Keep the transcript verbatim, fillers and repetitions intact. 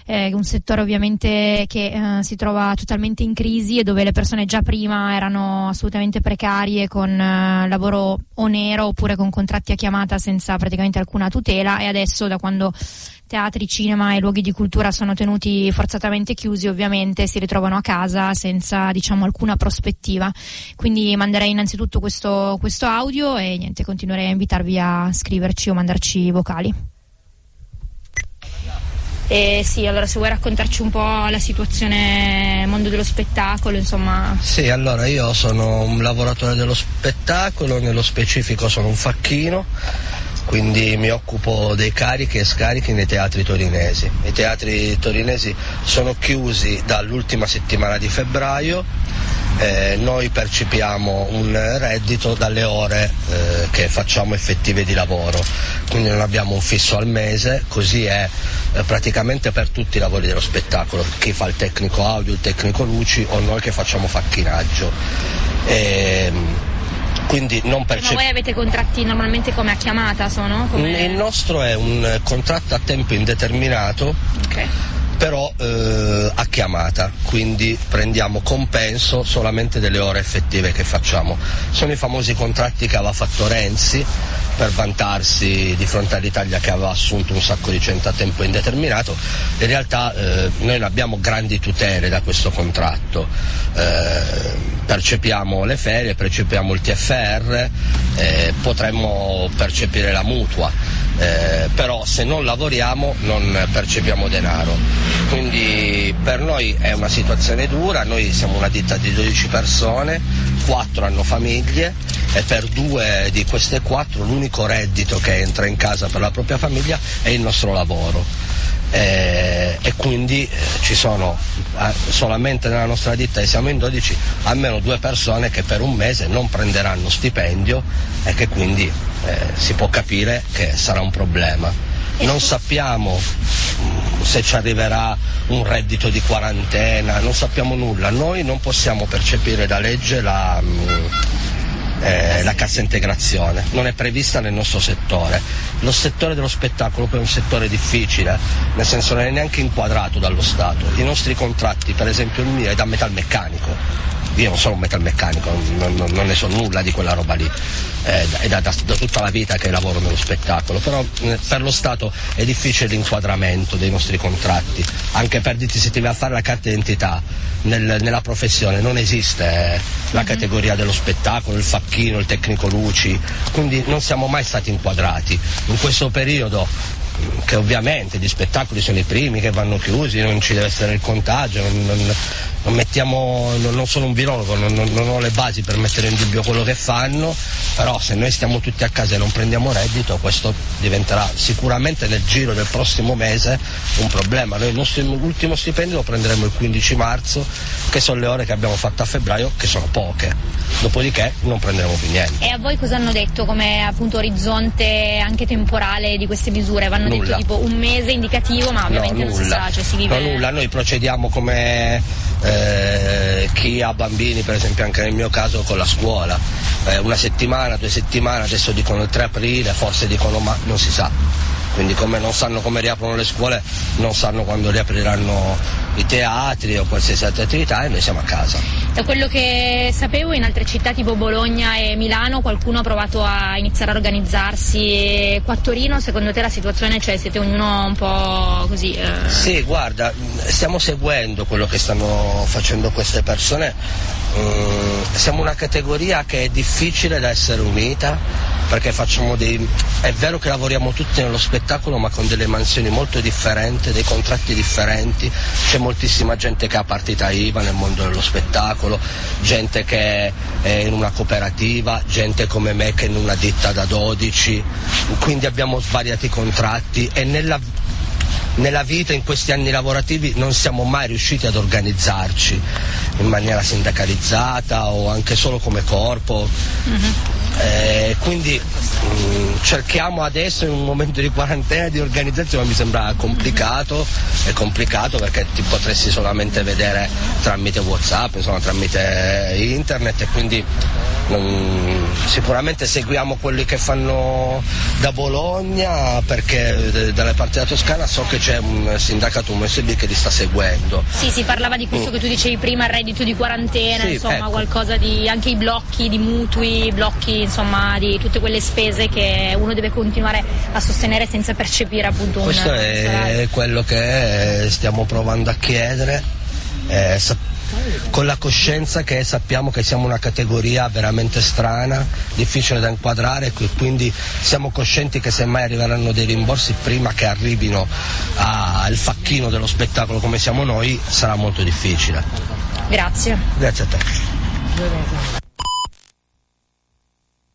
eh, un settore ovviamente che eh, si trova totalmente in crisi e dove le persone già prima erano assolutamente precarie con eh, lavoro o nero oppure con contratti a chiamata senza praticamente alcuna tutela, e adesso, da quando teatri, cinema e luoghi di cultura sono tenuti forzatamente chiusi, ovviamente si ritrovano a casa senza, diciamo, alcuna prospettiva. Quindi manderei innanzitutto questo, questo audio e niente, continuerei a invitarvi a scriverci o mandarci vocali. Eh sì, allora se vuoi raccontarci un po' la situazione mondo dello spettacolo, insomma. Sì, allora io sono un lavoratore dello spettacolo, nello specifico sono un facchino, quindi mi occupo dei carichi e scarichi nei teatri torinesi. I teatri torinesi sono chiusi dall'ultima settimana di febbraio, eh, noi percepiamo un reddito dalle ore eh, che facciamo effettive di lavoro, quindi non abbiamo un fisso al mese, così è eh, praticamente per tutti i lavori dello spettacolo, chi fa il tecnico audio, il tecnico luci o noi che facciamo facchinaggio. E, quindi non percep- Ma voi avete contratti normalmente come a chiamata, sono? Come... Il nostro è un contratto a tempo indeterminato, okay. però eh, a chiamata, quindi prendiamo compenso solamente delle ore effettive che facciamo. Sono i famosi contratti che aveva fatto Renzi per vantarsi di fronte all'Italia che aveva assunto un sacco di gente a tempo indeterminato. In realtà eh, noi non abbiamo grandi tutele da questo contratto, eh, percepiamo le ferie, percepiamo il T F R, eh, potremmo percepire la mutua, eh, però se non lavoriamo non percepiamo denaro, quindi per noi è una situazione dura. Noi siamo una ditta di dodici persone, quattro hanno famiglie e per due di queste quattro l'unico reddito che entra in casa per la propria famiglia è il nostro lavoro. Eh, e quindi eh, ci sono eh, solamente nella nostra ditta, e siamo in dodici, almeno due persone che per un mese non prenderanno stipendio e che quindi eh, si può capire che sarà un problema. Non sappiamo mh, se ci arriverà un reddito di quarantena, non sappiamo nulla. Noi non possiamo percepire da legge la mh, Eh, la cassa integrazione, non è prevista nel nostro settore. Lo settore dello spettacolo poi è un settore difficile, nel senso non è neanche inquadrato dallo Stato. I nostri contratti, per esempio il mio è da metalmeccanico, io non sono un metalmeccanico, non, non, non ne so nulla di quella roba lì, eh, è da, da, da tutta la vita che lavoro nello spettacolo, però eh, per lo Stato è difficile l'inquadramento dei nostri contratti, anche per dirti, se ti vai a fare la carta d'identità nel, nella professione non esiste eh, la mm-hmm. categoria dello spettacolo, il facchino, il tecnico luci, quindi non siamo mai stati inquadrati. In questo periodo, che ovviamente gli spettacoli sono i primi che vanno chiusi, non ci deve essere il contagio, non, non, non mettiamo, non, non sono un virologo, non, non, non ho le basi per mettere in dubbio quello che fanno, però se noi stiamo tutti a casa e non prendiamo reddito, questo diventerà sicuramente nel giro del prossimo mese un problema. Noi il nostro ultimo stipendio lo prenderemo il quindici marzo, che sono le ore che abbiamo fatto a febbraio, che sono poche, dopodiché non prenderemo più niente. E a voi cosa hanno detto come appunto orizzonte anche temporale di queste misure? Vanno Nulla. detto tipo un mese indicativo, ma ovviamente no, non si sa, cioè si vive... No, nulla, noi procediamo come eh, chi ha bambini, per esempio anche nel mio caso con la scuola, eh, una settimana, due settimane, adesso dicono il tre aprile, forse dicono, ma non si sa. Quindi come non sanno come riaprono le scuole, non sanno quando riapriranno i teatri o qualsiasi altra attività, e noi siamo a casa. Da quello che sapevo, in altre città tipo Bologna e Milano qualcuno ha provato a iniziare a organizzarsi, e qua a Torino secondo te la situazione, cioè siete ognuno un po' così? Eh... Sì, guarda, stiamo seguendo quello che stanno facendo queste persone, mm, siamo una categoria che è difficile da essere unita, perché facciamo dei... è vero che lavoriamo tutti nello spettacolo ma con delle mansioni molto differenti, dei contratti differenti, c'è moltissima gente che ha partita I V A nel mondo dello spettacolo, gente che è in una cooperativa, gente come me che è in una ditta da dodici, quindi abbiamo svariati contratti e nella, nella vita, in questi anni lavorativi, non siamo mai riusciti ad organizzarci in maniera sindacalizzata o anche solo come corpo. Mm-hmm. Eh, quindi mh, cerchiamo adesso in un momento di quarantena di organizzazione, ma mi sembra complicato, è complicato perché ti potresti solamente vedere tramite WhatsApp, insomma tramite internet, e quindi Non, sicuramente seguiamo quelli che fanno da Bologna, perché dalle parti della Toscana so che c'è un sindacato U M S B che li sta seguendo. Sì, si parlava di questo mm. che tu dicevi prima, il reddito di quarantena, sì, insomma, ecco. qualcosa di anche i blocchi di mutui, blocchi insomma di tutte quelle spese che uno deve continuare a sostenere senza percepire appunto un Questo è salario. Quello che stiamo provando a chiedere, eh, con la coscienza che sappiamo che siamo una categoria veramente strana, difficile da inquadrare, e quindi siamo coscienti che semmai arriveranno dei rimborsi prima che arrivino al facchino dello spettacolo come siamo noi, sarà molto difficile. Grazie. Grazie a te.